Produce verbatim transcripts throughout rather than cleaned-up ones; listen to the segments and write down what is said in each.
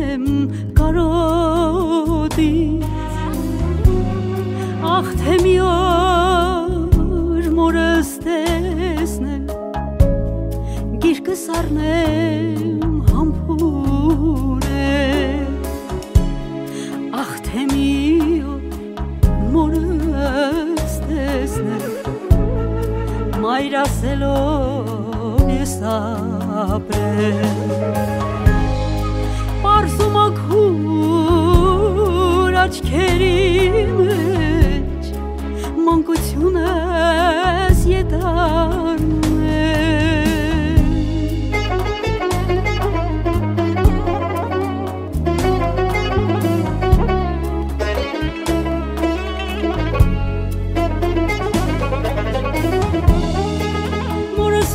եմ կարոտից, ախ թե մի օր մորս տեսնեմ, գիրկս առնեմ համբուրել, ախ թե մի օր մորս տեսնեմ, մայր ասելով ես ապրել, պարզում աքուր աչքերի մեջ մանկությունս ետարում է, մորս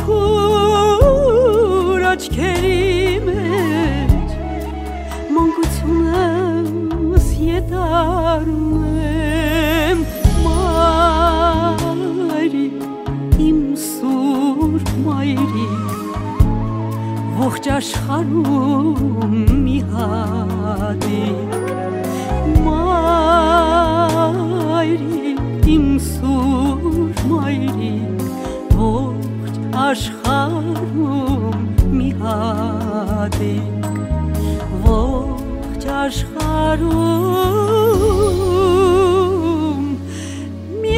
մաքուր աչքերի մեջ մանկությունս ետարում եմ, մայրիկ, իմ սուրբ մայրիկ, ողջ աշխարհում մի հատիկ, մայրիկ, իմ սուրբ մայրիկ, ողջ աշխարհում մի հատիկ, ողջ աշխարհում մի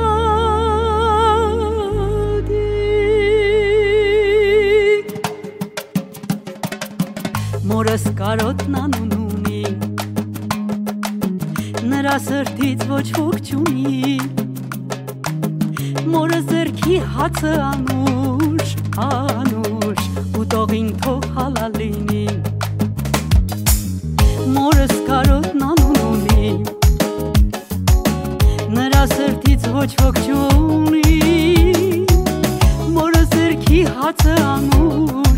հատիկ, մորս կարոտն անուն ունի, նրա սրտից ոչ ոք չունի, մորը ձեռքի հացը անուշ, անուշ, ու տողին թող հալալ լինի, մորս կարոտն անուն ունի, նրա սրտից ոչ ոք չունի, մորը ձեռքի հացը անուշ,